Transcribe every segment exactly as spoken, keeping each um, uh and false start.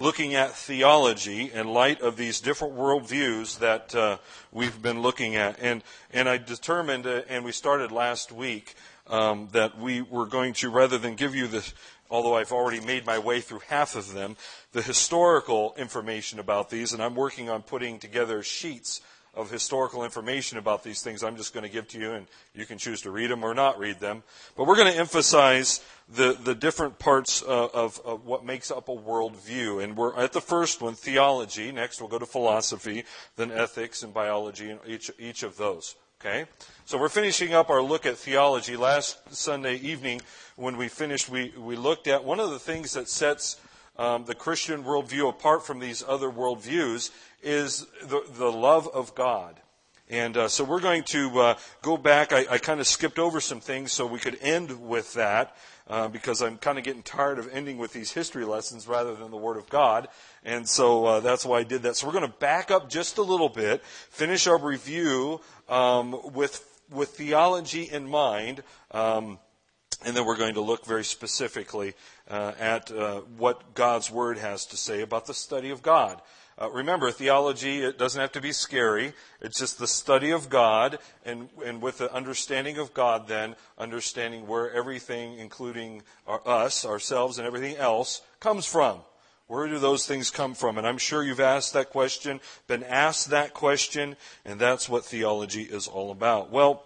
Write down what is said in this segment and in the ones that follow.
looking at theology in light of these different worldviews that uh, we've been looking at. And and I determined, uh, and we started last week, um, that we were going to, rather than give you the, although I've already made my way through half of them, the historical information about these, and I'm working on putting together sheets of historical information about these things I'm just going to give to you, and you can choose to read them or not read them. But we're going to emphasize the, the different parts uh, of, of what makes up a worldview. And we're at the first one, theology. Next we'll go to philosophy, then ethics and biology, and each, each of those. Okay? So we're finishing up our look at theology. Last Sunday evening when we finished, we, we looked at one of the things that sets um, the Christian worldview apart from these other worldviews is the, the love of God. And uh, so we're going to uh, go back. I, I kind of skipped over some things so we could end with that uh, because I'm kind of getting tired of ending with these history lessons rather than the Word of God. And so uh, that's why I did that. So we're going to back up just a little bit, finish our review um, with with theology in mind, um, and then we're going to look very specifically uh, at uh, what God's Word has to say about the study of God. Uh, remember, theology, it doesn't have to be scary. It's just the study of God, and, and with the understanding of God then, understanding where everything, including our, us, ourselves, and everything else, comes from. Where do those things come from? And I'm sure you've asked that question, been asked that question, and that's what theology is all about. Well,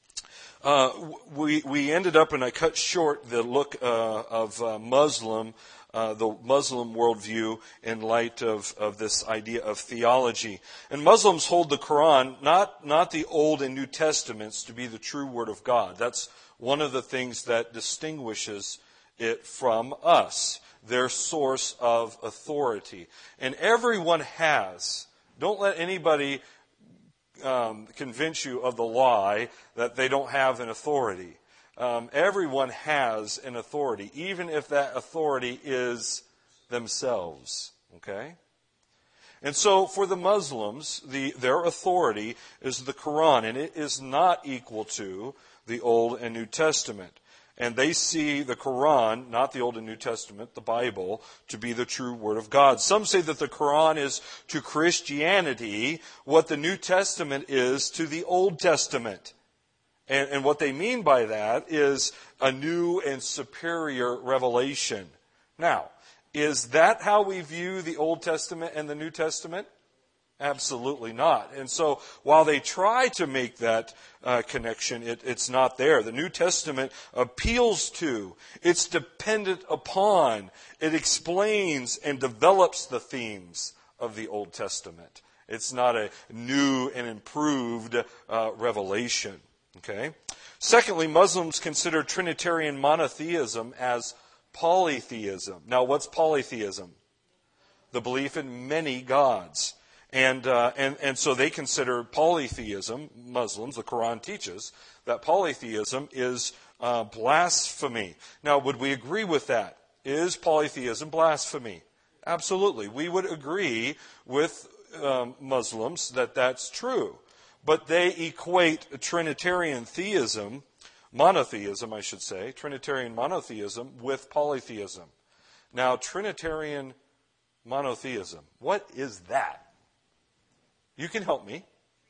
uh, we, we ended up, and I cut short the look uh, of uh, Muslim Uh, the Muslim worldview in light of, of this idea of theology. And Muslims hold the Quran, not, not the Old and New Testaments, to be the true Word of God. That's one of the things that distinguishes it from us, their source of authority. And everyone has. Don't let anybody um, convince you of the lie that they don't have an authority. Um, everyone has an authority, even if that authority is themselves. Okay? And so for the Muslims, the, their authority is the Quran, and it is not equal to the Old and New Testament. And they see the Quran, not the Old and New Testament, the Bible, to be the true Word of God. Some say that the Quran is to Christianity what the New Testament is to the Old Testament. And, and what they mean by that is a new and superior revelation. Now, is that how we view the Old Testament and the New Testament? Absolutely not. And so, while they try to make that uh, connection, it, it's not there. The New Testament appeals to, it's dependent upon, it explains and develops the themes of the Old Testament. It's not a new and improved uh, revelation. Okay. Secondly, Muslims consider Trinitarian monotheism as polytheism. Now, what's polytheism? The belief in many gods. And, uh, and, and so they consider polytheism, Muslims, the Quran teaches, that polytheism is uh, blasphemy. Now, would we agree with that? Is polytheism blasphemy? Absolutely. We would agree with um, Muslims that that's true. But they equate Trinitarian theism, monotheism, I should say, Trinitarian monotheism with polytheism. Now, Trinitarian monotheism, what is that? You can help me.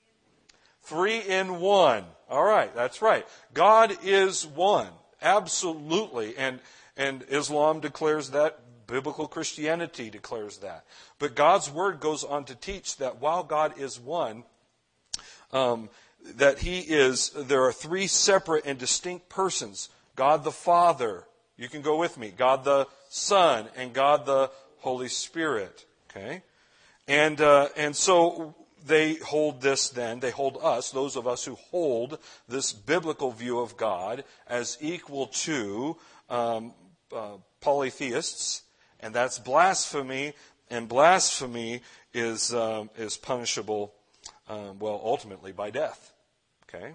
Three in one. All right, that's right. God is one, absolutely. And, and Islam declares that. Biblical Christianity declares that. But God's Word goes on to teach that while God is one, Um, that he is, there are three separate and distinct persons. God the Father, you can go with me, God the Son, and God the Holy Spirit. Okay? And, uh, and so they hold this then, they hold us, those of us who hold this biblical view of God as equal to um, uh, polytheists, and that's blasphemy, and blasphemy is, um, is punishable Um, well, ultimately by death. Okay?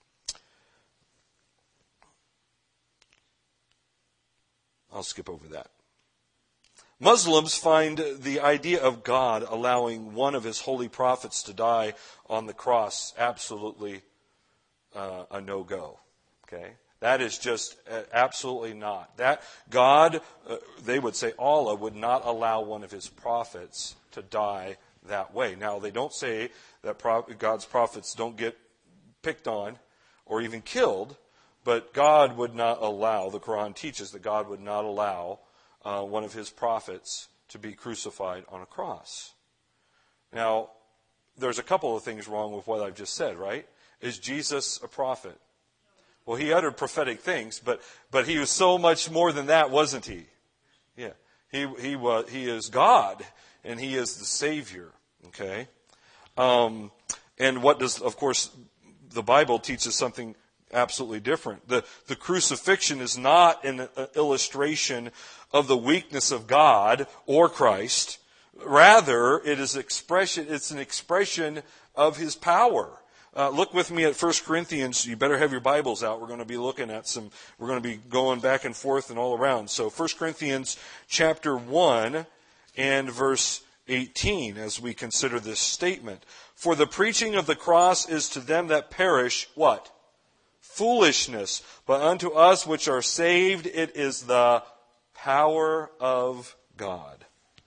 I'll skip over that. Muslims find the idea of God allowing one of his holy prophets to die on the cross absolutely uh, a no-go. Okay? That is just uh, absolutely not. That God, uh, they would say Allah, would not allow one of his prophets to die that way. Now, they don't say that pro- God's prophets don't get picked on or even killed, but God would not allow, the Quran teaches that God would not allow uh, one of his prophets to be crucified on a cross. Now, there's a couple of things wrong with what I've just said, right? Is Jesus a prophet? Well, he uttered prophetic things, but but he was so much more than that, wasn't he? Yeah, he he was he is God, and he is the Savior. Okay, um, and what does, of course, the Bible teaches something absolutely different. The the crucifixion is not an illustration of the weakness of God or Christ. Rather, it is expression. It's an expression of his power. Uh, look with me at First Corinthians. You better have your Bibles out. We're going to be looking at some, we're going to be going back and forth and all around. So First Corinthians chapter one and verse eighteen as we consider this statement. For the preaching of the cross is to them that perish, what? Foolishness. But unto us which are saved, it is the power of God.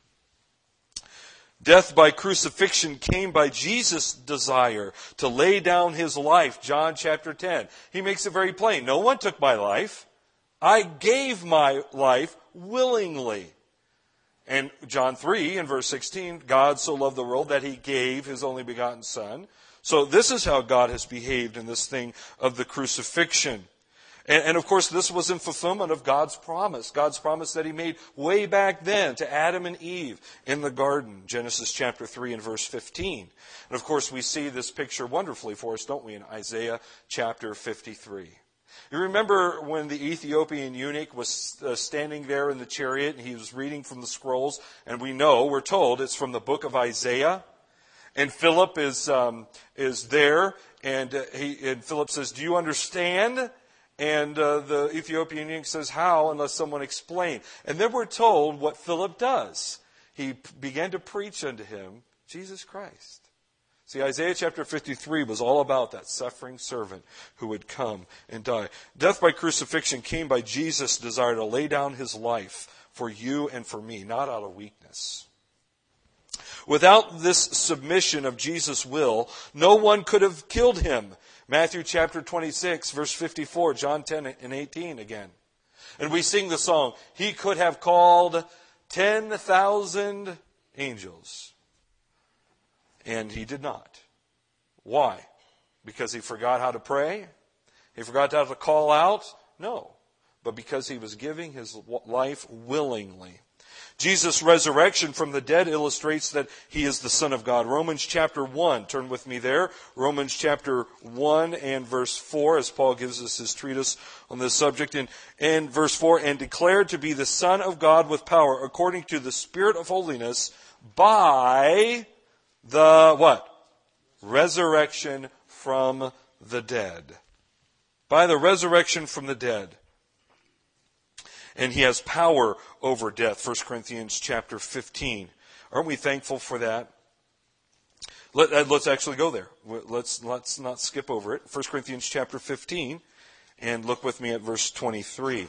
Death by crucifixion came by Jesus' desire to lay down his life. John chapter ten. He makes it very plain. No one took my life. I gave my life willingly. And John three in verse sixteen, God so loved the world that he gave his only begotten Son. So this is how God has behaved in this thing of the crucifixion. And, and of course, this was in fulfillment of God's promise. God's promise that he made way back then to Adam and Eve in the garden. Genesis chapter three and verse fifteen. And of course, we see this picture wonderfully for us, don't we, in Isaiah chapter fifty-three. You remember when the Ethiopian eunuch was uh, standing there in the chariot and he was reading from the scrolls, and we know, we're told, it's from the book of Isaiah. And Philip is um, is there, and uh, he and Philip says, "Do you understand?" And uh, the Ethiopian eunuch says, "How, unless someone explain?" And then we're told what Philip does. He p- began to preach unto him Jesus Christ. See, Isaiah chapter fifty-three was all about that suffering servant who would come and die. Death by crucifixion came by Jesus' desire to lay down his life for you and for me, not out of weakness. Without this submission of Jesus' will, no one could have killed him. Matthew chapter twenty-six, verse fifty-four, John ten and eighteen again. And we sing the song, he could have called ten thousand angels. And he did not. Why? Because he forgot how to pray? He forgot how to call out? No. But because he was giving his life willingly. Jesus' resurrection from the dead illustrates that he is the Son of God. Romans chapter one, turn with me there. Romans chapter one and verse four, as Paul gives us his treatise on this subject. And, and verse four, and declared to be the Son of God with power, according to the Spirit of holiness, by the, what? Resurrection from the dead. By the resurrection from the dead. And he has power over death. First Corinthians chapter fifteen. Aren't we thankful for that? Let, uh, let's actually go there. Let's, let's not skip over it. First Corinthians chapter fifteen. And look with me at verse twenty-three.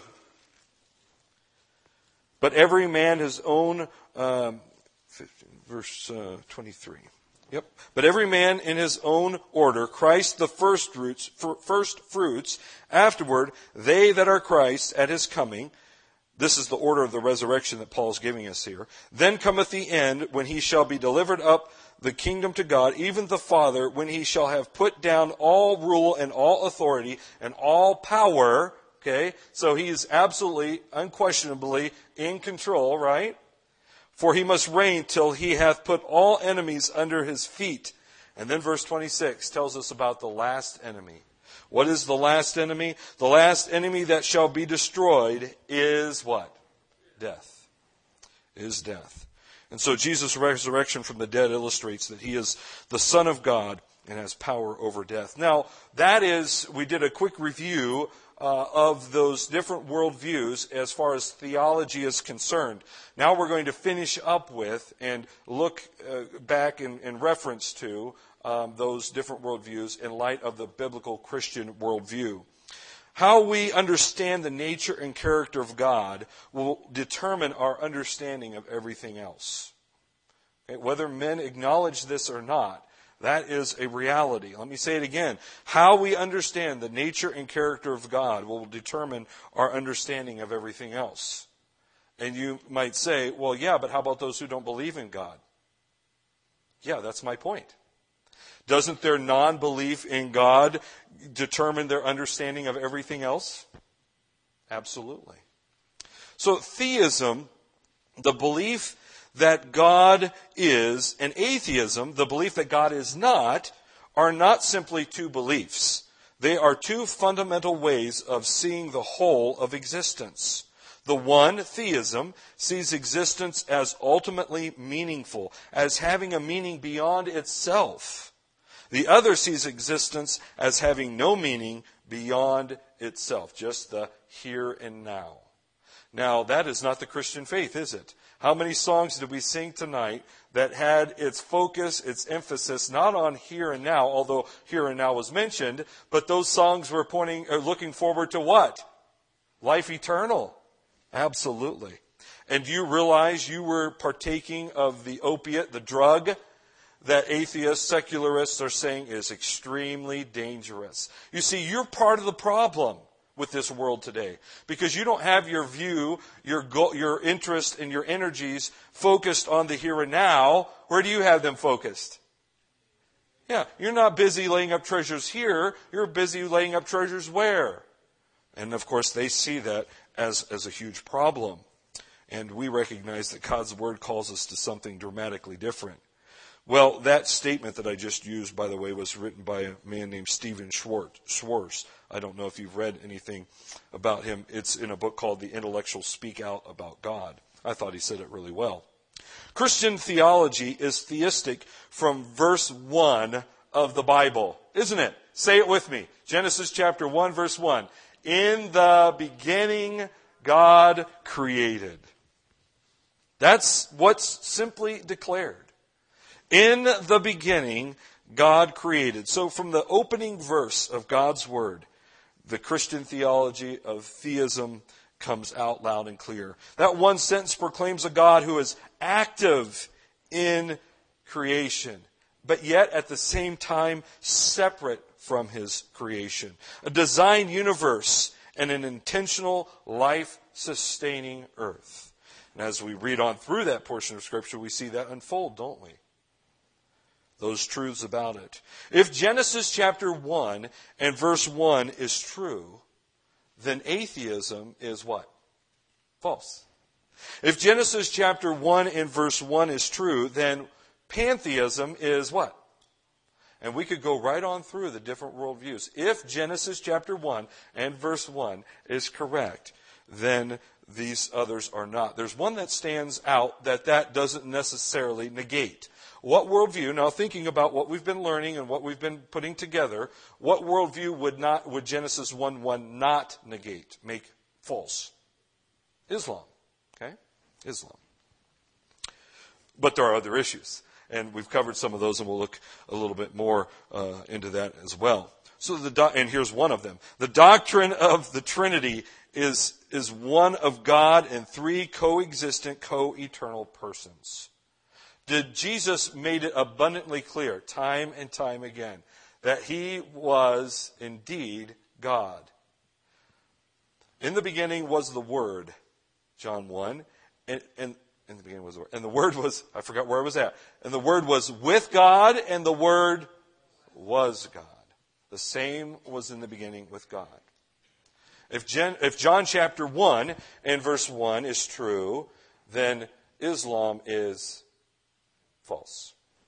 But every man his own... Um, fifteen, verse uh, twenty-three. Yep. But every man in his own order, Christ the first fruits, first fruits, afterward they that are Christ at his coming. This is the order of the resurrection that Paul's giving us here. Then cometh the end, when he shall be delivered up the kingdom to God, even the Father, when he shall have put down all rule and all authority and all power. Okay, so he is absolutely, unquestionably in control, right? For he must reign till he hath put all enemies under his feet. And then verse twenty-six tells us about the last enemy. What is the last enemy? The last enemy that shall be destroyed is what? Death. Is death. And so Jesus' resurrection from the dead illustrates that he is the Son of God and has power over death. Now, that is, we did a quick review uh, of those different worldviews as far as theology is concerned. Now we're going to finish up with and look uh, back in, in reference to Um, those different worldviews in light of the biblical Christian worldview. How we understand the nature and character of God will determine our understanding of everything else. Okay? Whether men acknowledge this or not, that is a reality. Let me say it again. How we understand the nature and character of God will determine our understanding of everything else. And you might say, well, yeah, but how about those who don't believe in God? Yeah, that's my point. Doesn't their non-belief in God determine their understanding of everything else? Absolutely. So theism, the belief that God is, and atheism, the belief that God is not, are not simply two beliefs. They are two fundamental ways of seeing the whole of existence. The one, theism, sees existence as ultimately meaningful, as having a meaning beyond itself. The other sees existence as having no meaning beyond itself, just the here and now. Now, that is not the Christian faith, is it? How many songs did we sing tonight that had its focus, its emphasis, not on here and now, although here and now was mentioned, but those songs were pointing, or looking forward to what? Life eternal. Absolutely. And do you realize you were partaking of the opiate, the drug, that atheists, secularists are saying is extremely dangerous? You see, you're part of the problem with this world today, because you don't have your view, your goal, your interest, and your energies focused on the here and now. Where do you have them focused? Yeah, you're not busy laying up treasures here. You're busy laying up treasures where? And of course, they see that as, as a huge problem. And we recognize that God's Word calls us to something dramatically different. Well, that statement that I just used, by the way, was written by a man named Stephen Schwartz. I don't know if you've read anything about him. It's in a book called The Intellectuals Speak Out About God. I thought he said it really well. Christian theology is theistic from verse one of the Bible, isn't it? Say it with me. Genesis chapter one, verse one. In the beginning, God created. That's what's simply declared. In the beginning, God created. So from the opening verse of God's Word, the Christian theology of theism comes out loud and clear. That one sentence proclaims a God who is active in creation, but yet at the same time separate from His creation. A designed universe and an intentional life-sustaining earth. And as we read on through that portion of Scripture, we see that unfold, don't we? Those truths about it. If Genesis chapter one and verse one is true, then atheism is what? False. If Genesis chapter one and verse one is true, then pantheism is what? And we could go right on through the different worldviews. If Genesis chapter one and verse one is correct, then these others are not. There's one that stands out that that doesn't necessarily negate. What worldview, now thinking about what we've been learning and what we've been putting together, what worldview would not would Genesis one one not negate, make false? Islam. Okay? Islam. But there are other issues. And we've covered some of those, and we'll look a little bit more uh, into that as well. So the do- and here's one of them. The doctrine of the Trinity is, is one of God and three coexistent, co-eternal persons. Did Jesus made it abundantly clear, time and time again, that He was indeed God. In the beginning was the Word, John one, and, and in the beginning was the Word. And the Word was, I forgot where I was at, and the Word was with God, and the Word was God. The same was in the beginning with God. If, Gen, if John chapter one and verse one is true, then Islam is false.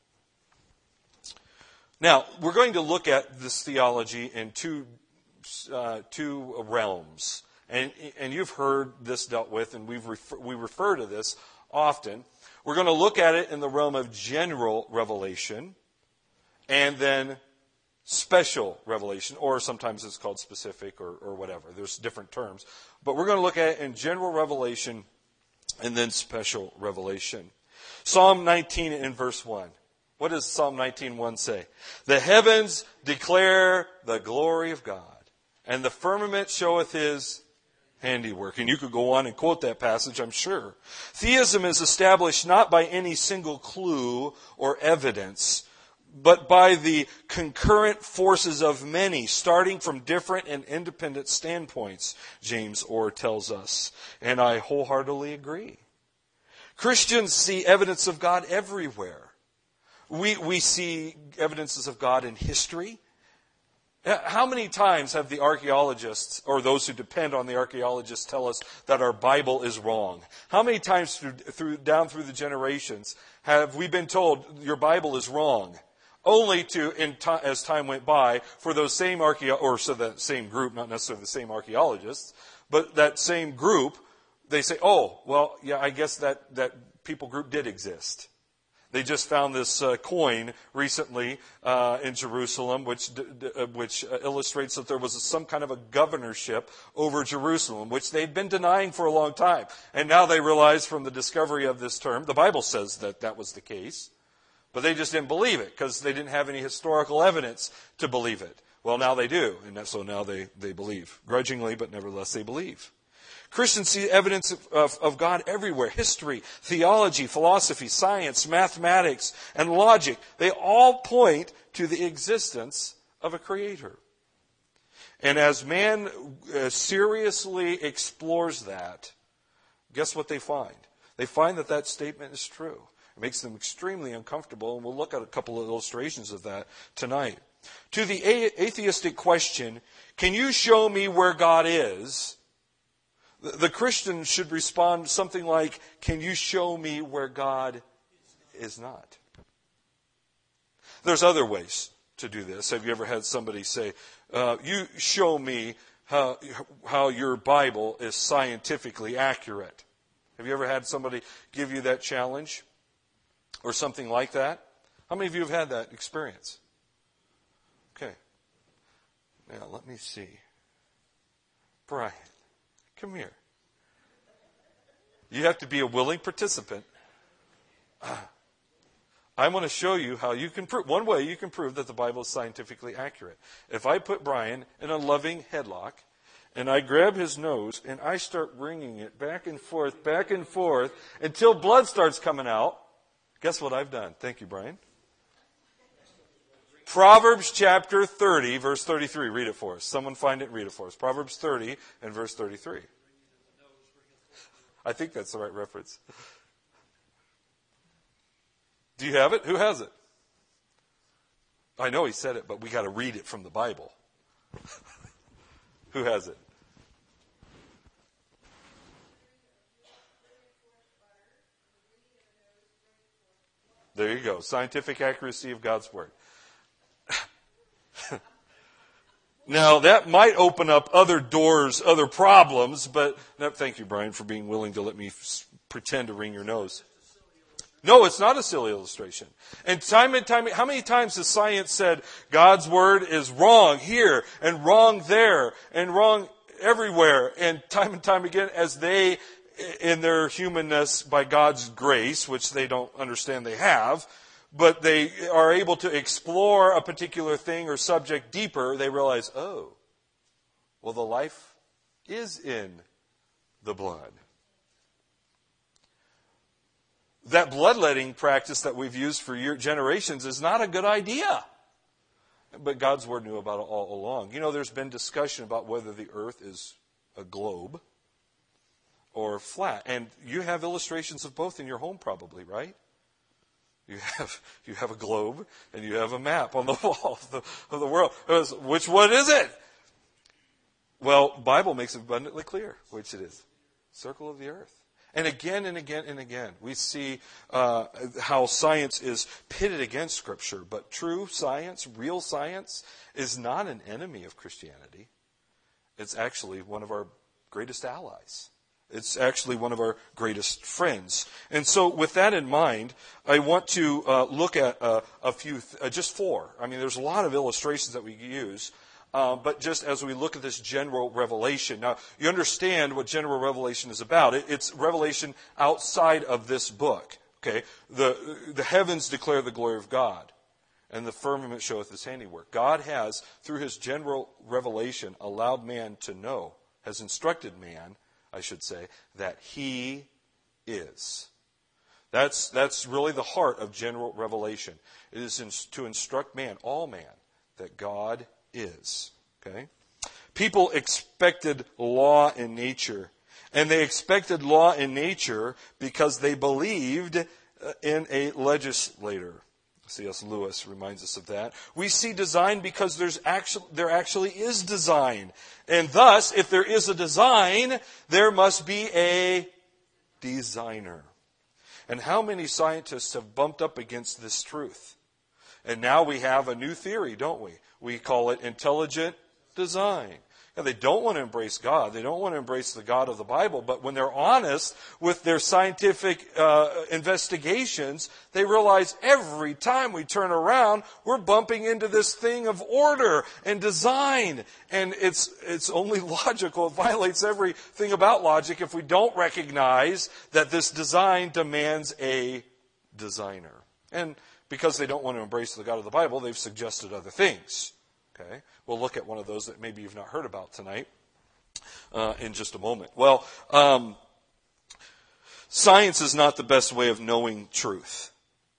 Now, we're going to look at this theology in two, uh, two realms. And, and you've heard this dealt with, and we've refer, we refer to this often. We're going to look at it in the realm of general revelation and then special revelation, or sometimes it's called specific or, or whatever. There's different terms. But we're going to look at it in general revelation and then special revelation. Psalm nineteen in verse one. What does Psalm nineteen one say? The heavens declare the glory of God, and the firmament showeth his handiwork. And you could go on and quote that passage, I'm sure. Theism is established not by any single clue or evidence, but by the concurrent forces of many, starting from different and independent standpoints, James Orr tells us. And I wholeheartedly agree. Christians see evidence of God everywhere. We, we see evidences of God in history. How many times have the archaeologists, or those who depend on the archaeologists, tell us that our Bible is wrong? How many times through, through, down through the generations have we been told your Bible is wrong? Only to, in t- as time went by, for those same archeo- or so that same group, not necessarily the same archaeologists, but that same group, they say, oh, well, yeah, I guess that, that people group did exist. They just found this uh, coin recently uh, in Jerusalem, which d- d- uh, which uh, illustrates that there was a, some kind of a governorship over Jerusalem, which they'd been denying for a long time. And now they realize from the discovery of this term, the Bible says that that was the case, but they just didn't believe it because they didn't have any historical evidence to believe it. Well, now they do, and so now they, they believe. Grudgingly, but nevertheless they believe. Christians see evidence of, of, of God everywhere. History, theology, philosophy, science, mathematics, and logic. They all point to the existence of a creator. And as man uh, seriously explores that, guess what they find? They find that that statement is true. It makes them extremely uncomfortable, and we'll look at a couple of illustrations of that tonight. To the atheistic question, can you show me where God is? The Christian should respond something like, can you show me where God is not? There's other ways to do this. Have you ever had somebody say, uh, you show me how, how your Bible is scientifically accurate? Have you ever had somebody give you that challenge or something like that? How many of you have had that experience? Okay. Now, let me see. Brian. Come here. You have to be a willing participant. I want to show you how you can prove, one way you can prove that the Bible is scientifically accurate. If I put Brian in a loving headlock, and I grab his nose, and I start wringing it back and forth, back and forth, until blood starts coming out, guess what I've done? Thank you, Brian. Proverbs chapter thirty, verse thirty-three. Read it for us. Someone find it and read it for us. Proverbs thirty and verse thirty-three. I think that's the right reference. Do you have it? Who has it? I know he said it, but we got to read it from the Bible. Who has it? There you go. Scientific accuracy of God's Word. Now, that might open up other doors, other problems, but no, thank you, Brian, for being willing to let me f- pretend to wring your nose. No, it's not a silly illustration. And time and time, how many times has science said God's Word is wrong here and wrong there and wrong everywhere? And time and time again, as they, in their humanness, by God's grace, which they don't understand they have, but they are able to explore a particular thing or subject deeper, they realize, oh, well, the life is in the blood. That bloodletting practice that we've used for year, generations is not a good idea. But God's Word knew about it all along. You know, there's been discussion about whether the earth is a globe or flat. And you have illustrations of both in your home probably, right? You have you have a globe and you have a map on the wall of the, of the world. Which one is it? Well, Bible makes it abundantly clear which it is. Circle of the earth. And again and again and again, we see uh, how science is pitted against Scripture. But true science, real science, is not an enemy of Christianity. It's actually one of our greatest allies. It's actually one of our greatest friends. And so with that in mind, I want to uh, look at uh, a few, th- uh, just four. I mean, there's a lot of illustrations that we use. Uh, but just as we look at this general revelation. Now, you understand what general revelation is about. It, it's revelation outside of this book. Okay, the the heavens declare the glory of God. and the firmament showeth his handiwork. God has, through his general revelation, allowed man to know, has instructed man, I should say, that he is. That's, that's really the heart of general revelation. It is in, to instruct man, all man, that God is. Okay? People expected law in nature. And they expected law in nature because they believed in a legislator. C S Lewis reminds us of that. We see design because there's actually, there actually is design. And thus, if there is a design, there must be a designer. And how many scientists have bumped up against this truth? And now we have a new theory, don't we? We call it intelligent design. Now, they don't want to embrace God. They don't want to embrace the God of the Bible. But when they're honest with their scientific uh, investigations, they realize every time we turn around, we're bumping into this thing of order and design. And it's it's only logical. It violates everything about logic if we don't recognize that this design demands a designer. And because they don't want to embrace the God of the Bible, they've suggested other things. Okay, we'll look at one of those that maybe you've not heard about tonight uh, in just a moment. Well, um, science is not the best way of knowing truth.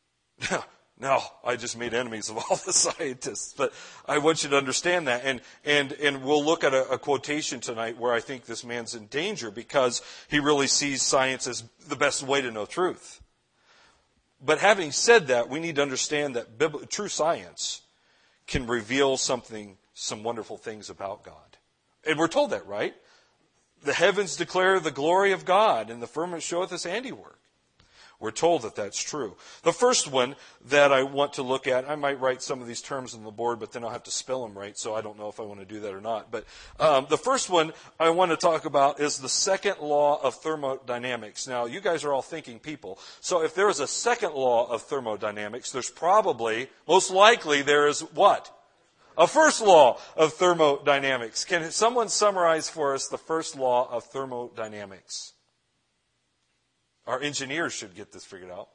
No, I just made enemies of all the scientists, but I want you to understand that. And and and we'll look at a, a quotation tonight where I think this man's in danger because he really sees science as the best way to know truth. But having said that, we need to understand that Bibli- true science can reveal something, some wonderful things about God. And we're told that, right? The heavens declare the glory of God, and the firmament showeth his handiwork. We're told that that's true. The first one that I want to look at, I might write some of these terms on the board, but then I'll have to spell them right, so I don't know if I want to do that or not. But um, the first one I want to talk about is the second law of thermodynamics. Now, you guys are all thinking people. So if there is a second law of thermodynamics, there's probably, most likely, there is what? A first law of thermodynamics. Can someone summarize for us the first law of thermodynamics? Our engineers should get this figured out.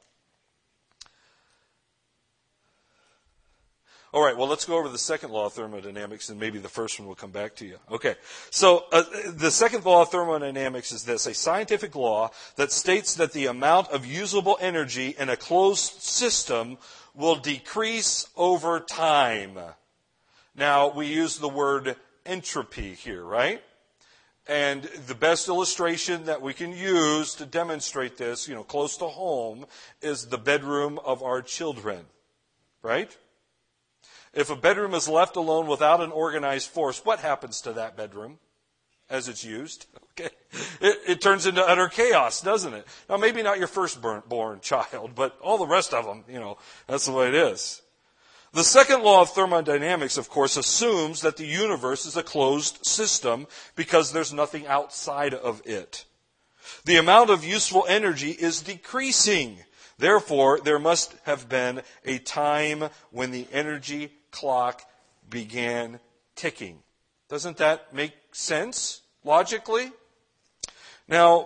All right, well, let's go over the second law of thermodynamics, and maybe the first one will come back to you. Okay, so uh, the second law of thermodynamics is this, a scientific law that states that the amount of usable energy in a closed system will decrease over time. Now, we use the word entropy here, right? And the best illustration that we can use to demonstrate this, you know, close to home, is the bedroom of our children, right? If a bedroom is left alone without an organized force, what happens to that bedroom as it's used? Okay, it, it turns into utter chaos, doesn't it? Now, maybe not your firstborn child, but all the rest of them, you know, that's the way it is. The second law of thermodynamics, of course, assumes that the universe is a closed system because there's nothing outside of it. The amount of useful energy is decreasing. Therefore, there must have been a time when the energy clock began ticking. Doesn't that make sense logically? Now,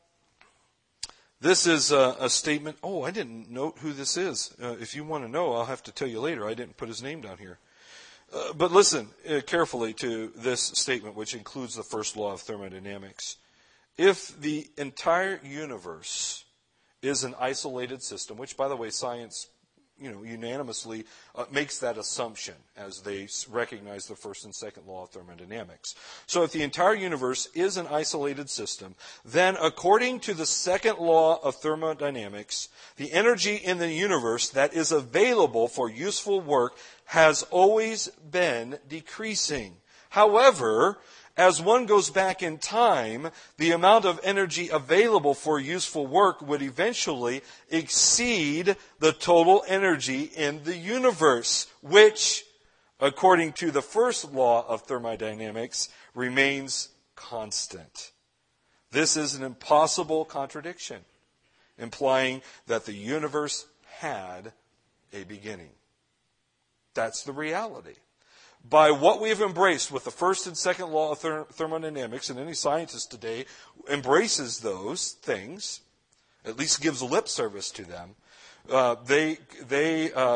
this is a, a statement. Oh, I didn't note who this is. Uh, if you want to know, I'll have to tell you later. I didn't put his name down here. Uh, but listen uh, carefully to this statement, which includes the first law of thermodynamics. If the entire universe is an isolated system, which, by the way, science, you know, unanimously uh, makes that assumption as they recognize the first and second law of thermodynamics. So if the entire universe is an isolated system, then according to the second law of thermodynamics, the energy in the universe that is available for useful work has always been decreasing. However, as one goes back in time, the amount of energy available for useful work would eventually exceed the total energy in the universe, which, according to the first law of thermodynamics, remains constant. This is an impossible contradiction, implying that the universe had a beginning. That's the reality. By what we've embraced with the first and second law of therm- thermodynamics, and any scientist today embraces those things, at least gives lip service to them, uh, they they uh,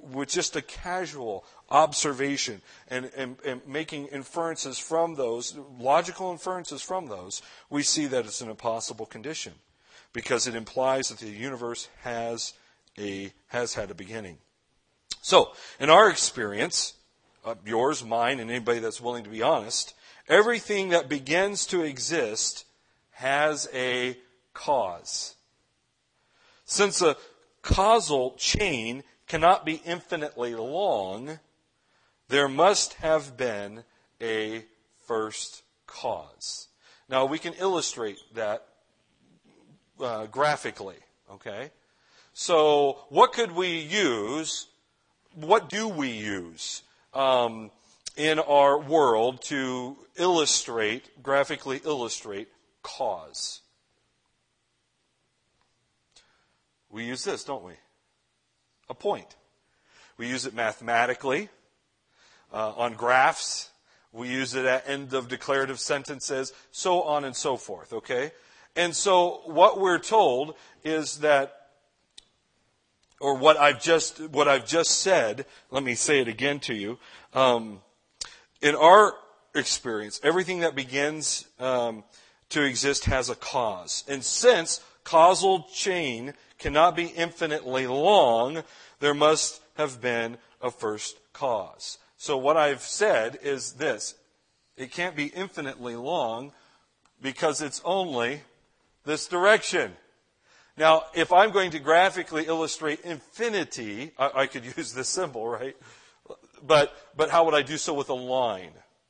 with just a casual observation and, and, and making inferences from those, logical inferences from those, we see that it's an impossible condition because it implies that the universe has a has had a beginning. So, in our experience, uh, yours, mine, and anybody that's willing to be honest, everything that begins to exist has a cause. Since a causal chain cannot be infinitely long, there must have been a first cause. Now, we can illustrate that uh, graphically, okay? So, what could we use, what do we use um, in our world to illustrate, graphically illustrate cause? We use this, don't we? A point. We use it mathematically, uh, on graphs. We use it at end of declarative sentences, so on and so forth, okay? And so what we're told is that, or what I've just what I've just said, let me say it again to you. Um, in our experience, everything that begins um, to exist has a cause. And since causal chain cannot be infinitely long, there must have been a first cause. So what I've said is this. It can't be infinitely long because it's only this direction. Now, if I'm going to graphically illustrate infinity, I, I could use this symbol, right? But, but how would I do so with a line?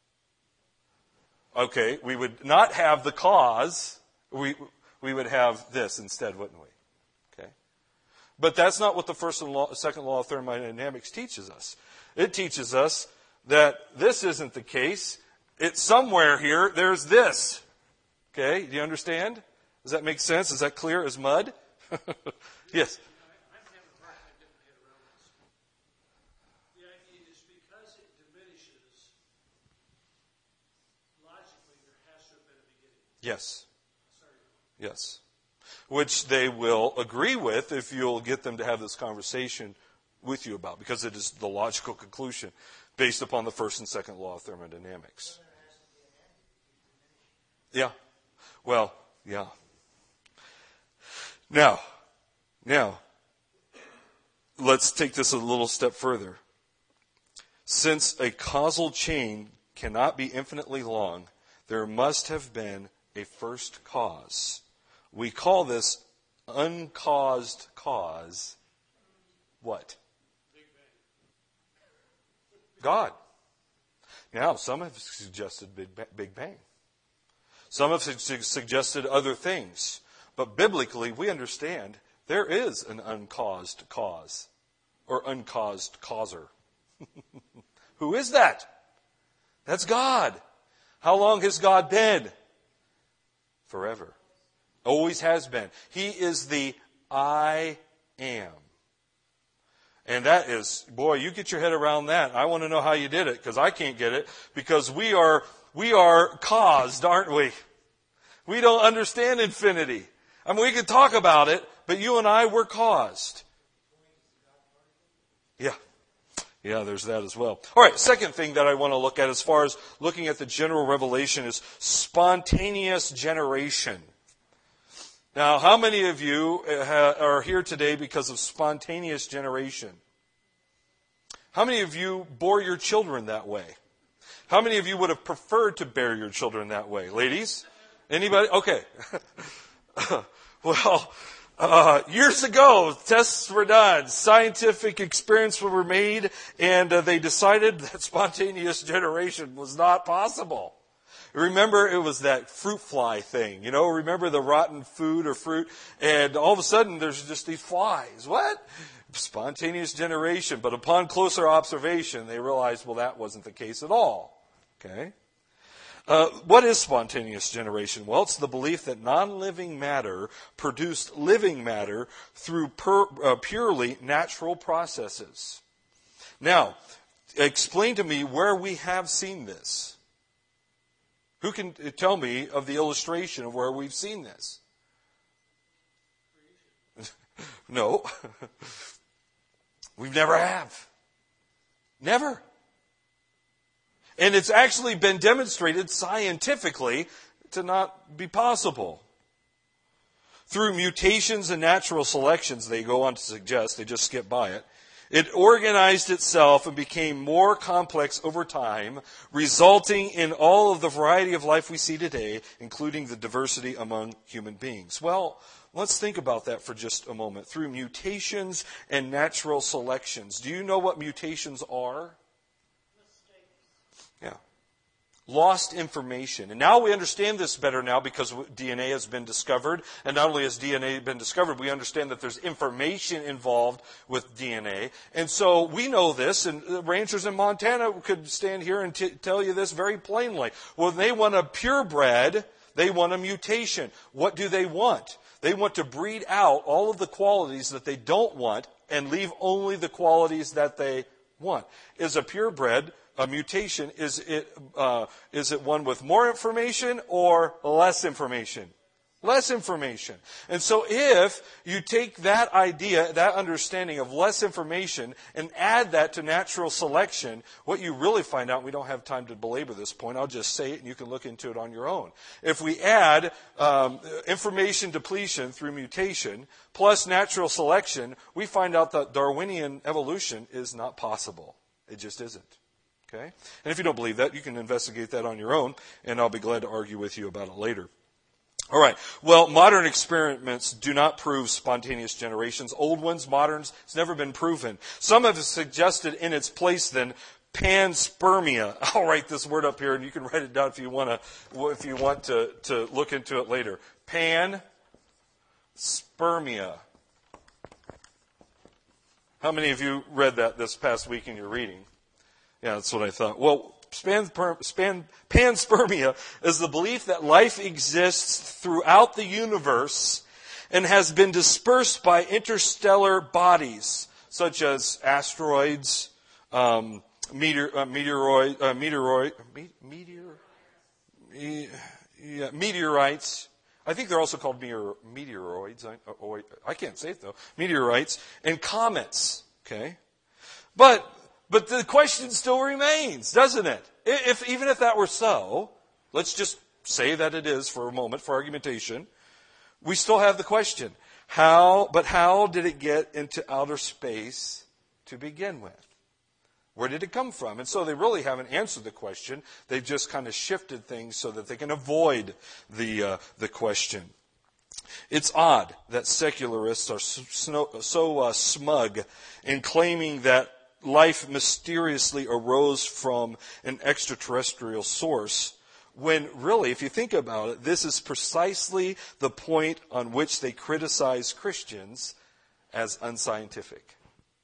Okay, we would not have the cause. We, we would have this instead, wouldn't we? Okay. But that's not what the first and law, second law of thermodynamics teaches us. It teaches us that this isn't the case. It's somewhere here, there's this. Okay, do you understand? Does that make sense? Is that clear as mud? Yes. I'm having a hard time getting my head around this. The idea is because it diminishes, logically there has to have been a beginning. Yes. Sorry. Yes. Which they will agree with if you'll get them to have this conversation with you about, because it is the logical conclusion based upon the first and second law of thermodynamics. Yeah. Well, yeah. Now, now, let's take this a little step further. Since a causal chain cannot be infinitely long, there must have been a first cause. We call this uncaused cause what? God. Now, some have suggested Big Bang. Some have su- suggested other things. But biblically, we understand there is an uncaused cause, or uncaused causer. Who is that? That's God. How long has God been? Forever. Always has been. He is the I am. And that is, boy, you get your head around that. I want to know how you did it, because I can't get it, because we are, we are caused, aren't we? We don't understand infinity. I mean, we can talk about it, but you and I were caused. Yeah. Yeah, there's that as well. All right, second thing that I want to look at as far as looking at the general revelation is spontaneous generation. Now, how many of you are here today because of spontaneous generation? How many of you bore your children that way? How many of you would have preferred to bear your children that way? Ladies? Anybody? Okay. Well, uh, years ago, tests were done, scientific experiments were made, and uh, they decided that spontaneous generation was not possible. Remember, it was that fruit fly thing, you know, remember the rotten food or fruit, and all of a sudden there's just these flies. What? Spontaneous generation. But upon closer observation, they realized, well, that wasn't the case at all. Okay? Uh, what is spontaneous generation? Well, it's the belief that non-living matter produced living matter through per, uh, purely natural processes. Now, explain to me where we have seen this. Who can tell me of the illustration of where we've seen this? No. We've never have. Never. And it's actually been demonstrated scientifically to not be possible. Through mutations and natural selections, they go on to suggest, they just skip by it, it organized itself and became more complex over time, resulting in all of the variety of life we see today, including the diversity among human beings. Well, let's think about that for just a moment. Through mutations and natural selections. Do you know what mutations are? Yeah. Lost information. And now we understand this better now because D N A has been discovered. And not only has D N A been discovered, we understand that there's information involved with D N A. And so we know this, and ranchers in Montana could stand here and t- tell you this very plainly. When they want a purebred, they want a mutation. What do they want? They want to breed out all of the qualities that they don't want and leave only the qualities that they want. Is a purebred a mutation? Is it uh, is it one with more information or less information? Less information. And so if you take that idea, that understanding of less information, and add that to natural selection, what you really find out, we don't have time to belabor this point, I'll just say it and you can look into it on your own. If we add um, information depletion through mutation plus natural selection, we find out that Darwinian evolution is not possible. It just isn't. Okay? And if you don't believe that, you can investigate that on your own, and I'll be glad to argue with you about it later. All right. Well, modern experiments do not prove spontaneous generations. Old ones, moderns, it's never been proven. Some have suggested in its place then panspermia. I'll write this word up here, and you can write it down if you want to. If you want to, to look into it later. Panspermia. How many of you read that this past week in your reading? Yeah, that's what I thought. Well. Span, span, panspermia is the belief that life exists throughout the universe and has been dispersed by interstellar bodies, such as asteroids, um, meteor, uh, meteoroid, uh, meteoroid, meteor, yeah, meteorites. I think they're also called meteor, meteoroids. I, oh, I can't say it though. Meteorites and comets. Okay, but. But the question still remains, doesn't it? If, even if that were so, let's just say that it is for a moment, for argumentation, we still have the question, how, but how did it get into outer space to begin with? Where did it come from? And so they really haven't answered the question. They've just kind of shifted things so that they can avoid the, uh, the question. It's odd that secularists are so, so uh, smug in claiming that life mysteriously arose from an extraterrestrial source, when really, if you think about it, this is precisely the point on which they criticize Christians as unscientific.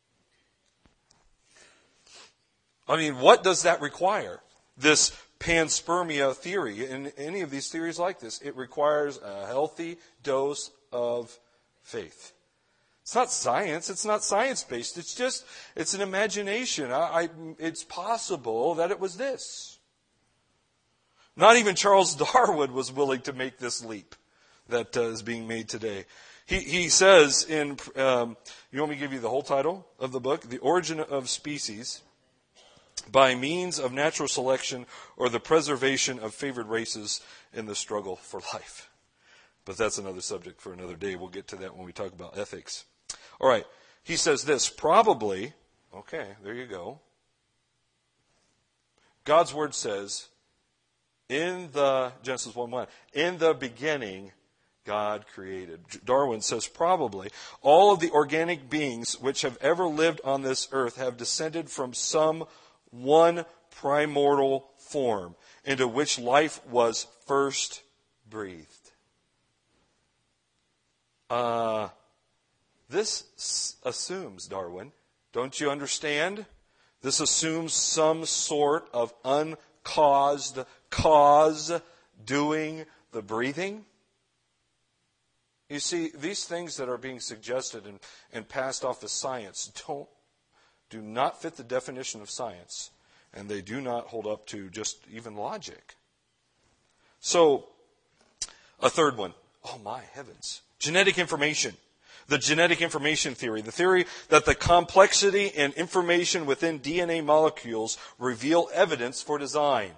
I mean, what does that require? This panspermia theory, in any of these theories like this, it requires a healthy dose of faith. It's not science. It's not science-based. It's just, it's an imagination. I, I, it's possible that it was this. Not even Charles Darwin was willing to make this leap that uh, is being made today. He, he says in, um, you want me to give you the whole title of the book? The Origin of Species by Means of Natural Selection or the Preservation of Favored Races in the Struggle for Life. But that's another subject for another day. We'll get to that when we talk about ethics. All right. He says this, probably, okay, there you go. God's word says, in the, Genesis one one, in the beginning, God created. Darwin says probably, all of the organic beings which have ever lived on this earth have descended from some one primordial form into which life was first breathed. Uh... This assumes, Darwin, don't you understand? This assumes some sort of uncaused cause doing the breathing. You see, these things that are being suggested and, and passed off as science don't, do not fit the definition of science, and they do not hold up to just even logic. So, a third one. Oh my heavens. Genetic information. The genetic information theory, the theory that the complexity and information within D N A molecules reveal evidence for design.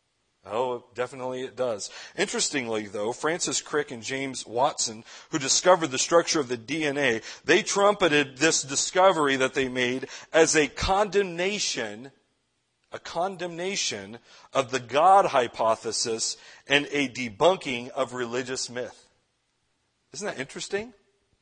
Oh, definitely it does. Interestingly, though, Francis Crick and James Watson, who discovered the structure of the D N A, they trumpeted this discovery that they made as a condemnation, a condemnation of the God hypothesis and a debunking of religious myth. Isn't that interesting?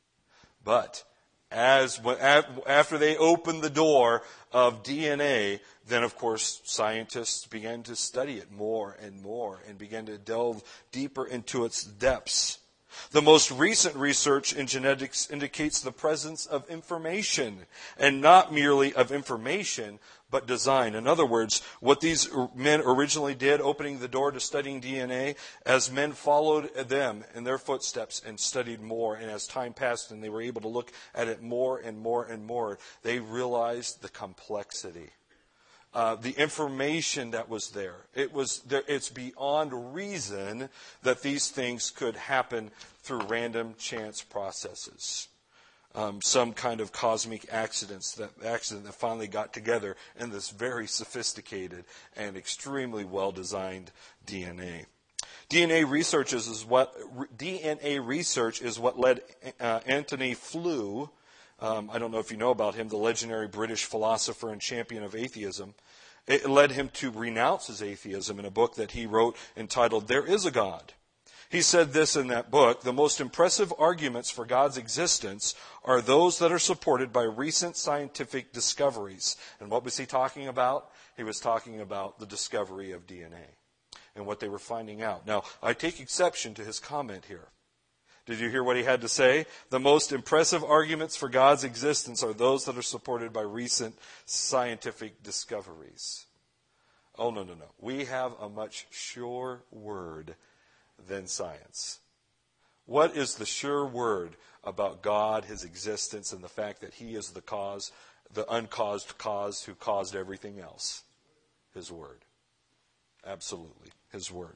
But as after they opened the door of D N A, then of course scientists began to study it more and more and began to delve deeper into its depths. The most recent research in genetics indicates the presence of information, and not merely of information, but design. In other words, what these men originally did, opening the door to studying D N A, as men followed them in their footsteps and studied more, and as time passed and they were able to look at it more and more and more, they realized the complexity. Uh, the information that was there. It was there. It's beyond reason that these things could happen through random chance processes. Um, some kind of cosmic accidents that accident that finally got together in this very sophisticated and extremely well-designed D N A. D N A research is what D N A research is what led uh, Antony Flew. Um, I don't know if you know about him, the legendary British philosopher and champion of atheism. It led him to renounce his atheism in a book that he wrote entitled, There Is a God. He said this in that book, the most impressive arguments for God's existence are those that are supported by recent scientific discoveries. And what was he talking about? He was talking about the discovery of D N A and what they were finding out. Now, I take exception to his comment here. Did you hear what he had to say? The most impressive arguments for God's existence are those that are supported by recent scientific discoveries. Oh, no, no, no. We have a much surer word than science. What is the sure word about God, His existence, and the fact that He is the cause, the uncaused cause who caused everything else? His word. Absolutely. His word.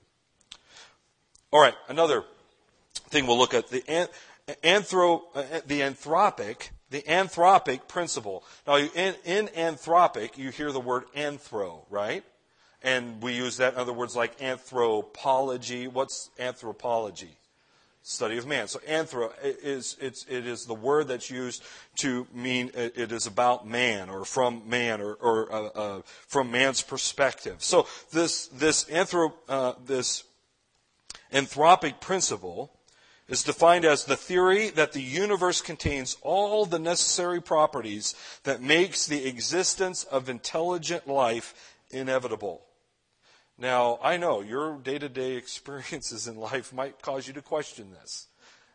All right, another thing we'll look at, the anthro, the anthropic, the anthropic principle. Now, in, in anthropic, you hear the word anthro, right? And we use that in other words like anthropology. What's anthropology? Study of man. So anthro is it's it is the word that's used to mean it is about man or from man or or uh, uh, from man's perspective. So this this anthro uh, this anthropic principle is defined as the theory that the universe contains all the necessary properties that makes the existence of intelligent life inevitable. Now, I know your day-to-day experiences in life might cause you to question this.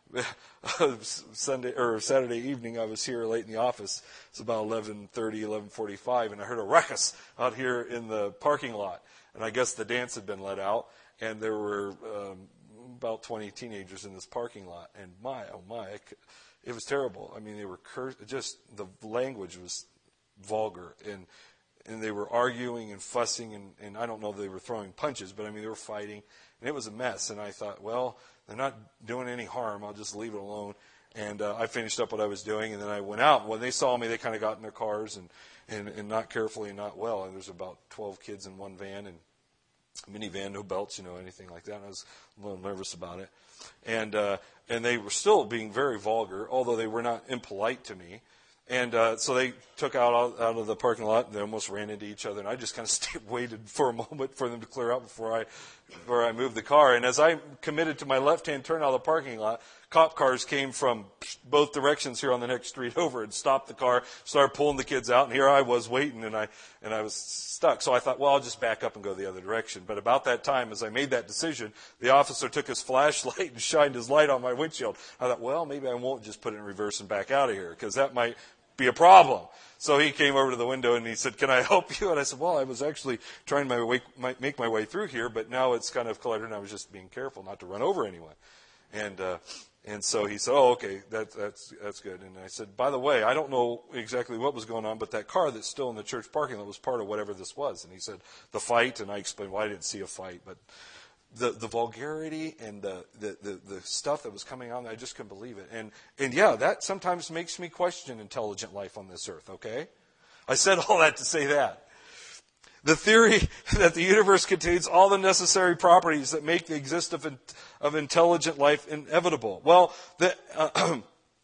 Sunday or Saturday evening, I was here late in the office. It's about eleven thirty, eleven forty-five, and I heard a ruckus out here in the parking lot. And I guess the dance had been let out, and there were um, about twenty teenagers in this parking lot. And my, oh my, it was terrible. I mean, they were cur- just the language was vulgar, and and they were arguing and fussing, and, and I don't know if they were throwing punches, but I mean, they were fighting, and it was a mess. And I thought, well, they're not doing any harm. I'll just leave it alone. And uh, I finished up what I was doing, and then I went out. When they saw me, they kind of got in their cars, and, and, and not carefully and not well. And there's about twelve kids in one van, and a minivan, no belts, you know, anything like that. And I was a little nervous about it. And, uh, and they were still being very vulgar, although they were not impolite to me. And uh, so they took out out of the parking lot, and they almost ran into each other. And I just kind of stayed, waited for a moment for them to clear out before I before I moved the car. And as I committed to my left-hand turn out of the parking lot, cop cars came from both directions here on the next street over and stopped the car, started pulling the kids out. And here I was waiting, and I and I was stuck. So I thought, well, I'll just back up and go the other direction. But about that time, as I made that decision, the officer took his flashlight and shined his light on my windshield. I thought, well, maybe I won't just put it in reverse and back out of here, because that might be a problem. So he came over to the window and he said, "Can I help you?" And I said, "Well, I was actually trying my way, my, make my way through here, but now it's kind of cluttered, and I was just being careful not to run over anyone." And uh, and so he said, "Oh, okay, that, that's that's good." And I said, "By the way, I don't know exactly what was going on, but that car that's still in the church parking lot was part of whatever this was." And he said, "The fight," and I explained, "Well, I didn't see a fight, but the, the vulgarity and the, the, the, the stuff that was coming on, I just couldn't believe it. And, and yeah, that sometimes makes me question intelligent life on this earth, okay? I said all that to say that. The theory that the universe contains all the necessary properties that make the existence of, of intelligent life inevitable. Well, the, uh,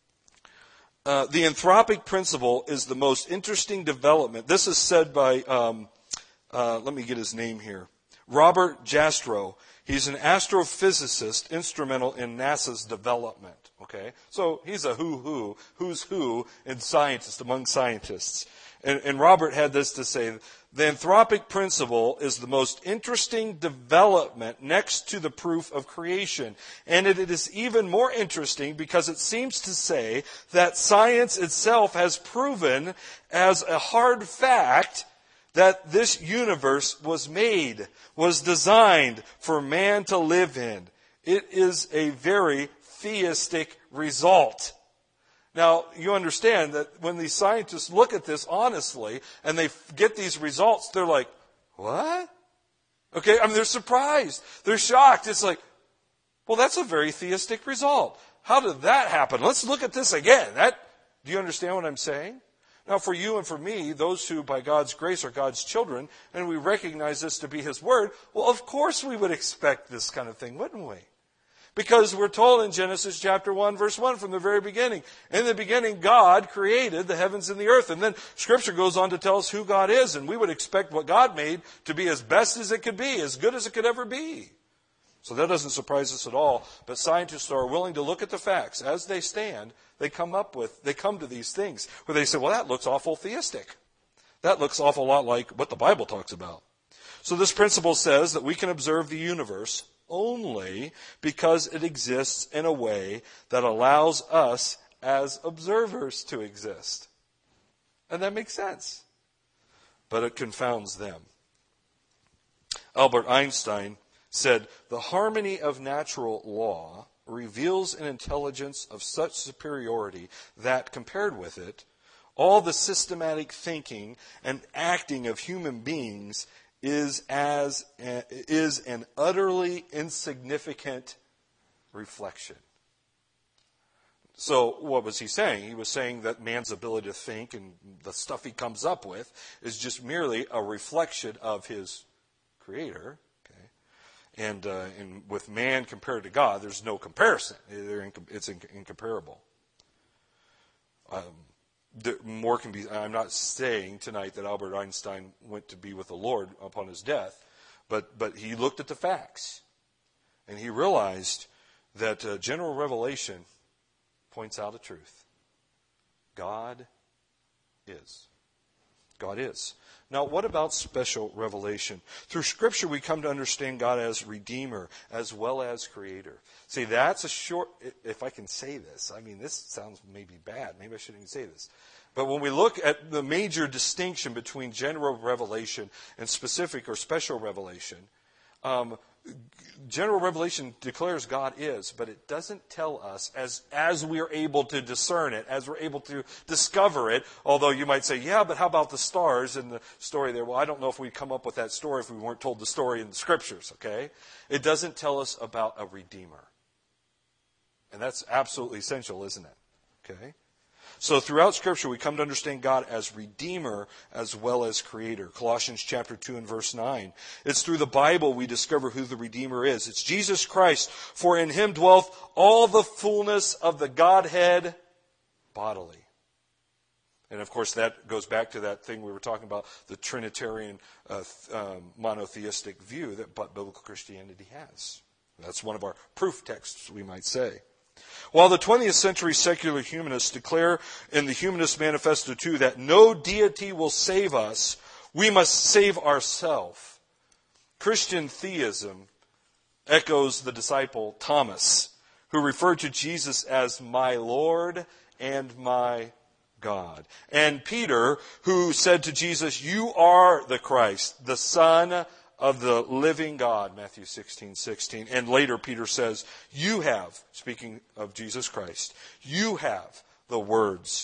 uh, the anthropic principle is the most interesting development. This is said by, um, uh, let me get his name here, Robert Jastrow. He's an astrophysicist instrumental in NASA's development. Okay, so he's a who-who, who's who in scientists, among scientists. And, and Robert had this to say: the anthropic principle is the most interesting development next to the proof of creation. And it, it is even more interesting because it seems to say that science itself has proven as a hard fact that this universe was made, was designed for man to live in. It is a very theistic result. Now, you understand that when these scientists look at this honestly and they get these results, they're like, what? Okay, I mean, they're surprised. They're shocked. It's like, well, that's a very theistic result. How did that happen? Let's look at this again. That, do you understand what I'm saying? Now, for you and for me, those who by God's grace are God's children, and we recognize this to be His Word, well, of course we would expect this kind of thing, wouldn't we? Because we're told in Genesis chapter one, verse one, from the very beginning, in the beginning, God created the heavens and the earth. And then Scripture goes on to tell us who God is, and we would expect what God made to be as best as it could be, as good as it could ever be. So that doesn't surprise us at all. But scientists are willing to look at the facts as they stand. They come up with, they come to these things where they say, well, that looks awful theistic. That looks awful lot like what the Bible talks about. So this principle says that we can observe the universe only because it exists in a way that allows us as observers to exist. And that makes sense. But it confounds them. Albert Einstein said, the harmony of natural law reveals an intelligence of such superiority that, compared with it, all the systematic thinking and acting of human beings is as is an utterly insignificant reflection. So what was he saying? He was saying that man's ability to think and the stuff he comes up with is just merely a reflection of his Creator. And, uh, and with man compared to God, there's no comparison. They're inc- it's inc- incomparable. Um, there, more can be. I'm not saying tonight that Albert Einstein went to be with the Lord upon his death, but but he looked at the facts, and he realized that uh, general revelation points out a truth. God is. God is. Now, what about special revelation? Through Scripture, we come to understand God as Redeemer as well as Creator. See, that's a short, if I can say this, I mean, this sounds maybe bad. Maybe I shouldn't even say this. But when we look at the major distinction between general revelation and specific or special revelation, um, general revelation declares God is, but it doesn't tell us as as we are able to discern it, as we're able to discover it. Although you might say, yeah, but how about the stars in the story there? Well, I don't know if we'd come up with that story if we weren't told the story in the Scriptures, okay? It doesn't tell us about a Redeemer. And that's absolutely essential, isn't it? Okay? So throughout Scripture, we come to understand God as Redeemer as well as Creator. Colossians chapter two and verse nine. It's through the Bible we discover who the Redeemer is. It's Jesus Christ. For in Him dwelleth all the fullness of the Godhead bodily. And of course, that goes back to that thing we were talking about, the Trinitarian uh, um, monotheistic view that biblical Christianity has. That's one of our proof texts, we might say. While the twentieth century secular humanists declare in the Humanist Manifesto two that no deity will save us, we must save ourselves, Christian theism echoes the disciple Thomas, who referred to Jesus as my Lord and my God. And Peter, who said to Jesus, you are the Christ, the Son of the living God, Matthew sixteen sixteen. And later Peter says, you have, speaking of Jesus Christ, you have the words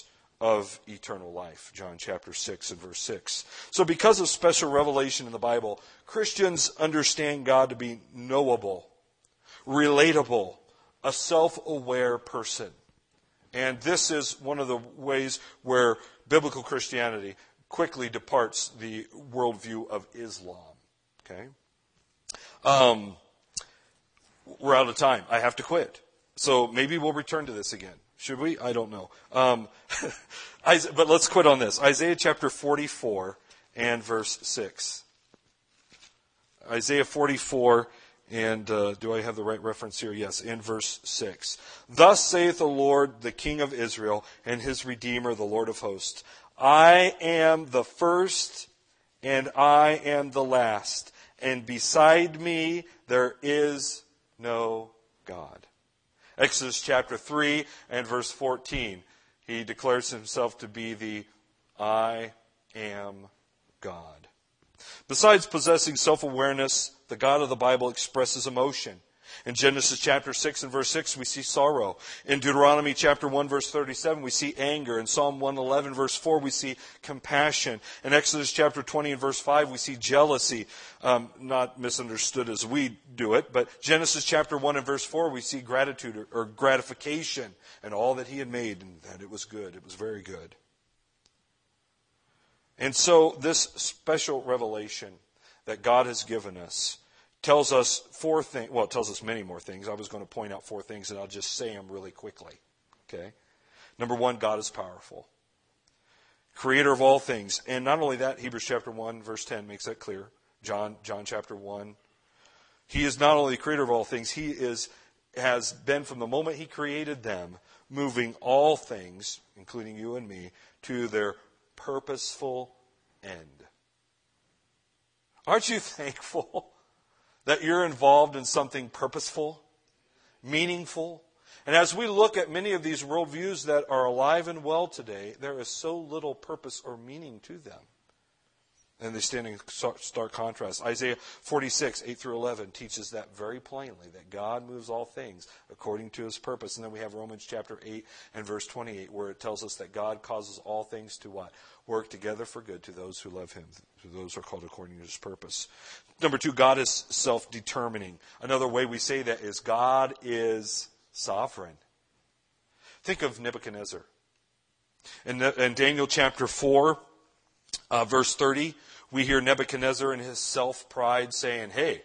of eternal life. John chapter six and verse six. So because of special revelation in the Bible, Christians understand God to be knowable, relatable, a self-aware person. And this is one of the ways where biblical Christianity quickly departs the worldview of Islam. Okay? Um, we're out of time. I have to quit. So maybe we'll return to this again. Should we? I don't know. Um, but let's quit on this. Isaiah chapter forty-four and verse six. Isaiah forty-four, and uh, do I have the right reference here? Yes, in verse six. Thus saith the Lord, the King of Israel, and his Redeemer, the Lord of hosts. I am the first, and I am the last, and beside me there is no God. Exodus chapter three and verse fourteen. He declares himself to be the I am God. Besides possessing self-awareness, the God of the Bible expresses emotion. In Genesis chapter six and verse six, we see sorrow. In Deuteronomy chapter one, verse thirty-seven, we see anger. In Psalm one eleven, verse four, we see compassion. In Exodus chapter twenty and verse five, we see jealousy. Um, not misunderstood as we do it, but Genesis chapter one and verse four, we see gratitude or, or gratification and all that he had made, and that it was good. It was very good. And so this special revelation that God has given us tells us four things. Well, it tells us many more things. I was going to point out four things, and I'll just say them really quickly. Okay? Number one, God is powerful. Creator of all things. And not only that, Hebrews chapter one, verse ten makes that clear. John, John chapter one. He is not only the creator of all things, he is has been from the moment he created them, moving all things, including you and me, to their purposeful end. Aren't you thankful that you're involved in something purposeful, meaningful? And as we look at many of these worldviews that are alive and well today, there is so little purpose or meaning to them. And they stand in stark contrast. Isaiah forty-six, eight through eleven teaches that very plainly, that God moves all things according to his purpose. And then we have Romans chapter eight and verse twenty-eight, where it tells us that God causes all things to what? Work together for good to those who love him, to those who are called according to his purpose. Number two, God is self-determining. Another way we say that is God is sovereign. Think of Nebuchadnezzar. In, in Daniel chapter four, uh, verse thirty, we hear Nebuchadnezzar in his self-pride saying, hey,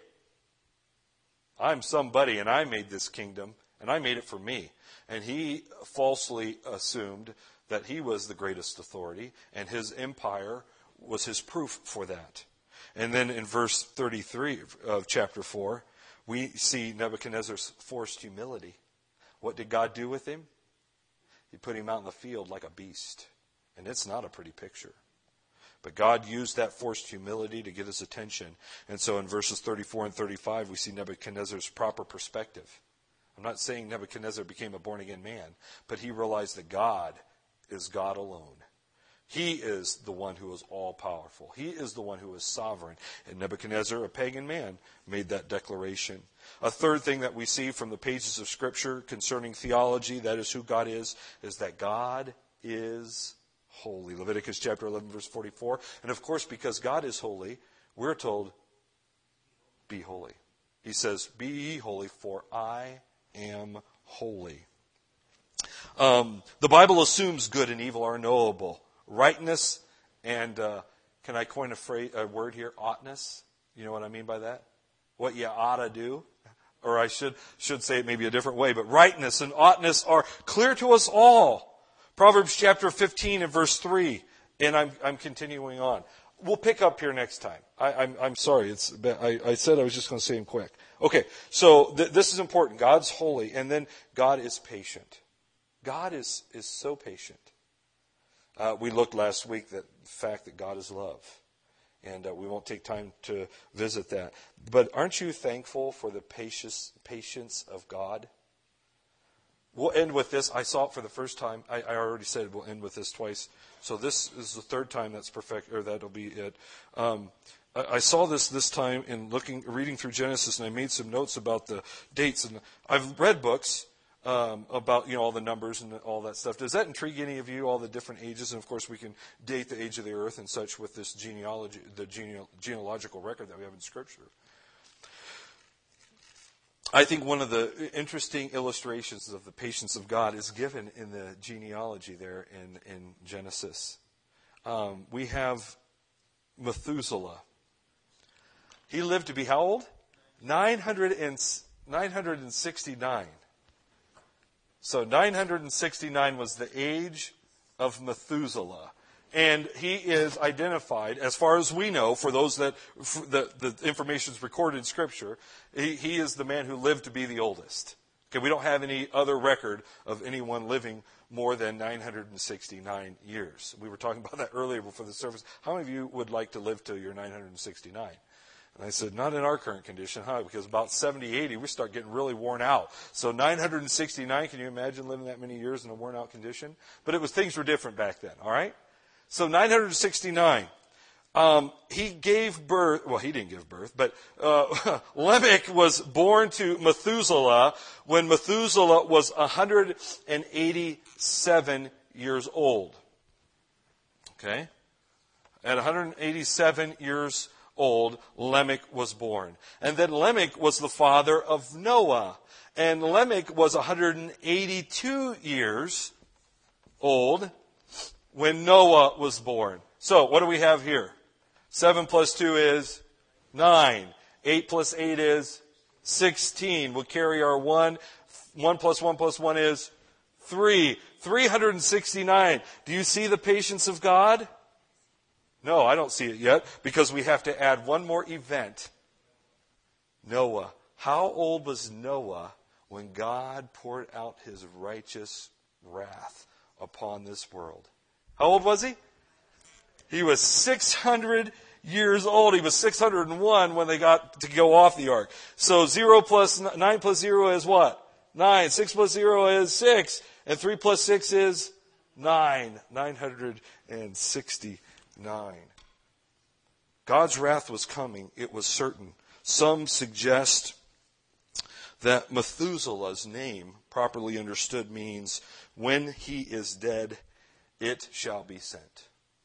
I'm somebody and I made this kingdom and I made it for me. And he falsely assumed that he was the greatest authority and his empire was his proof for that. And then in verse thirty-three of chapter four, we see Nebuchadnezzar's forced humility. What did God do with him? He put him out in the field like a beast. And it's not a pretty picture. But God used that forced humility to get his attention. And so in verses thirty-four and thirty-five, we see Nebuchadnezzar's proper perspective. I'm not saying Nebuchadnezzar became a born-again man, but he realized that God is God alone. He is the one who is all-powerful. He is the one who is sovereign. And Nebuchadnezzar, a pagan man, made that declaration. A third thing that we see from the pages of Scripture concerning theology, that is who God is, is that God is holy. Leviticus chapter eleven, verse forty-four. And of course, because God is holy, we're told, be holy. He says, be ye holy, for I am holy. Um, the Bible assumes good and evil are knowable. Rightness and, uh, can I coin a, phrase, a word here? Oughtness. You know what I mean by that? What you ought to do. Or I should should say it maybe a different way. But rightness and oughtness are clear to us all. Proverbs chapter fifteen and verse three. And I'm I'm continuing on. We'll pick up here next time. I, I'm I'm sorry. It's I, I said I was just going to say them quick. Okay, so th- this is important. God's holy, and then God is patient. God is is so patient. Uh, we looked last week at the fact that God is love. And uh, we won't take time to visit that. But aren't you thankful for the patience, patience of God? We'll end with this. I saw it for the first time. I, I already said we'll end with this twice. So this is the third time that's perfect, or that'll be it. Um, I, I saw this this time in looking, reading through Genesis, and I made some notes about the dates. And I've read books um, about, you know, all the numbers and all that stuff. Does that intrigue any of you, all the different ages? And, of course, we can date the age of the earth and such with this genealogy, the gene- genealogical record that we have in Scripture. I think one of the interesting illustrations of the patience of God is given in the genealogy there in, in Genesis. Um, we have Methuselah. He lived to be how old? nine hundred sixty-nine. So nine hundred sixty-nine was the age of Methuselah. And he is identified, as far as we know, for those that for the, the information is recorded in Scripture, he, he is the man who lived to be the oldest. Okay, we don't have any other record of anyone living more than nine hundred sixty-nine years. We were talking about that earlier before the service. How many of you would like to live till you're nine hundred sixty-nine? And I said, not in our current condition, huh? Because about seventy, eighty, we start getting really worn out. So nine hundred sixty-nine, can you imagine living that many years in a worn out condition? But it was things were different back then, all right? So nine hundred sixty-nine, um, he gave birth, well, he didn't give birth, but uh, Lamech was born to Methuselah when Methuselah was one hundred eighty-seven years old. Okay? At one hundred eighty-seven years old, Lamech was born. And then Lamech was the father of Noah. And Lamech was one hundred eighty-two years old when Noah was born. So, what do we have here? seven plus two is nine. eight plus eight is sixteen. We'll carry our one. one plus one plus one is three. three hundred sixty-nine. Do you see the patience of God? No, I don't see it yet, because we have to add one more event. Noah. How old was Noah when God poured out his righteous wrath upon this world? How old was he? He was six hundred years old. He was six hundred one when they got to go off the ark. So zero plus nine plus zero is what? Nine. Six plus zero is six. And three plus six is nine. Nine hundred sixty-nine. God's wrath was coming. It was certain. Some suggest that Methuselah's name, properly understood, means when he is dead, it shall be sent.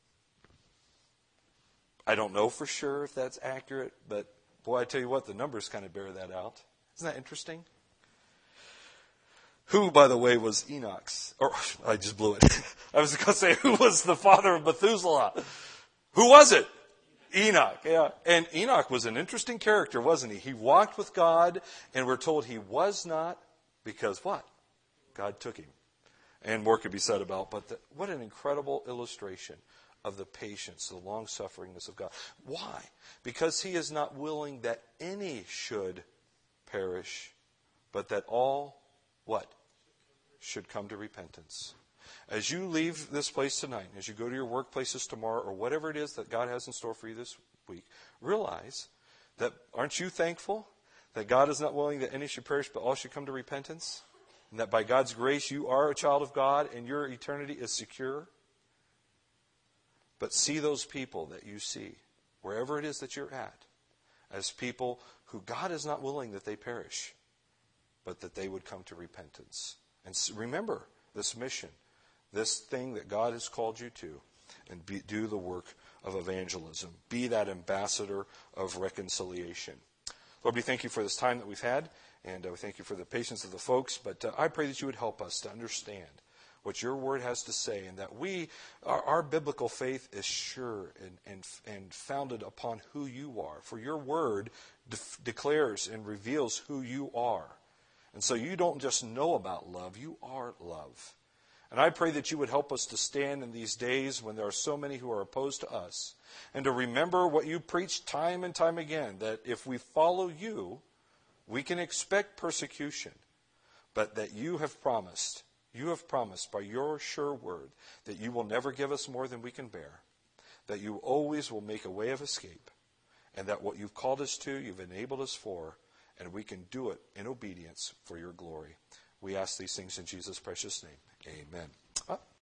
I don't know for sure if that's accurate, but boy, I tell you what, the numbers kind of bear that out. Isn't that interesting? Who, by the way, was Enoch's? Or, I just blew it. I was going to say, who was the father of Methuselah? Who was it? Enoch. Yeah. And Enoch was an interesting character, wasn't he? He walked with God, and we're told he was not, because what? God took him. And more could be said about, but the, what an incredible illustration of the patience, the long-sufferingness of God. Why? Because he is not willing that any should perish, but that all, what? Should come to repentance. As you leave this place tonight, as you go to your workplaces tomorrow, or whatever it is that God has in store for you this week, realize that, aren't you thankful that God is not willing that any should perish, but all should come to repentance? And that by God's grace you are a child of God and your eternity is secure? But see those people that you see, wherever it is that you're at, as people who God is not willing that they perish, but that they would come to repentance. And remember this mission, this thing that God has called you to, and be, do the work of evangelism. Be that ambassador of reconciliation. Lord, we thank you for this time that we've had, and uh, we thank you for the patience of the folks, but uh, I pray that you would help us to understand what your word has to say, and that we, our, our biblical faith is sure and, and, and founded upon who you are. For your word de- declares and reveals who you are. And so you don't just know about love, you are love. And I pray that you would help us to stand in these days when there are so many who are opposed to us, and to remember what you preach time and time again, that if we follow you, we can expect persecution, but that you have promised, you have promised by your sure word that you will never give us more than we can bear, that you always will make a way of escape, and that what you've called us to, you've enabled us for, and we can do it in obedience for your glory. We ask these things in Jesus' precious name. Amen.